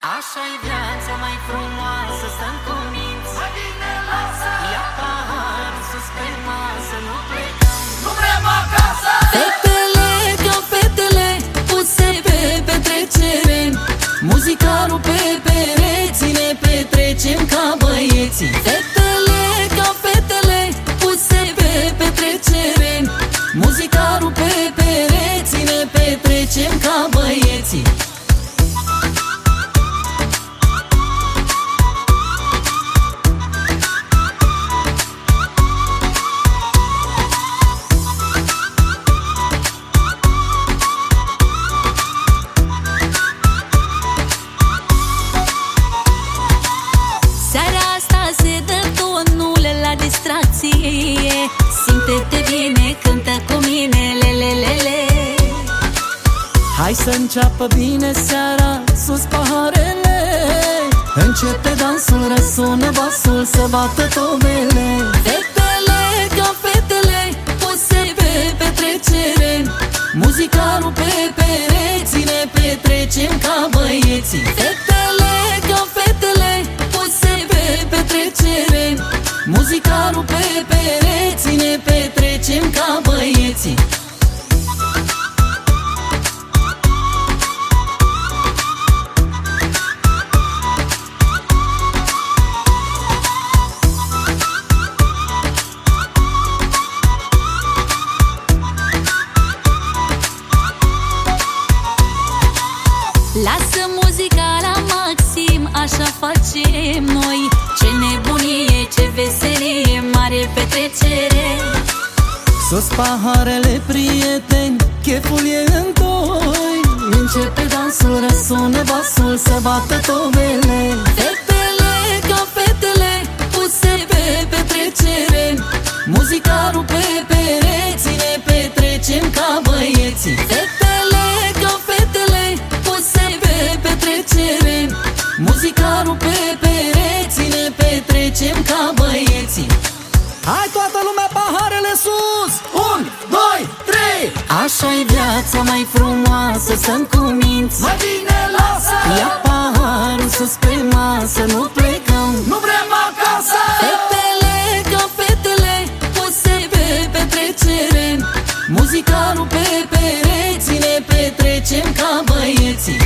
Așa-i viața mai frumoasă, stăm cu minți. Ia pahar sus pe masă, nu plecăm, nu vrem acasă. Fetele ca fetele puse pe petrecere, muzica rupe pereți, ne petrecem ca băieții. Fetele ca fetele puse pe petrecere, muzica rupe pereți, ne petrecem ca băieții. Distracție, simte-te bine, cântă cu mine, lelelele. Hai să înceapă bine seara, sus paharele. Începe dansul, răsună basul, să bată tomele. Fetele ca fetele puse pe petrecere, muzica rupe pereți, ne petrecem ca băieții. Fetele ca fetele puse pe petrecere, muzica rupe pereți, ne petrecem ca băieții. Lasă muzica la maxim, așa facem noi. Ce nebunie, ce veselie, mare petrecere. Sus paharele, prieteni, cheful e în doi. Începe dansul, răsună basul, să bată tomele. Fetele ca fetele puse pe petrecere, muzica rupe pereți, ne petrecem ca băieții. Fetele ca fetele puse pe petrecere, muzica rupe pereți, ne petrecem ca băieții. Hai toată lumea, paharele sus! 1, 2, 3! Așa-i viața mai frumoasă, stăm cu minți. Mai bine lasă! Ia paharul sus pe masă, nu plecăm, nu vrem acasă. Fetele ca fetele puse pe petrecere, muzica rupe pereți, ne petrecem ca băieții.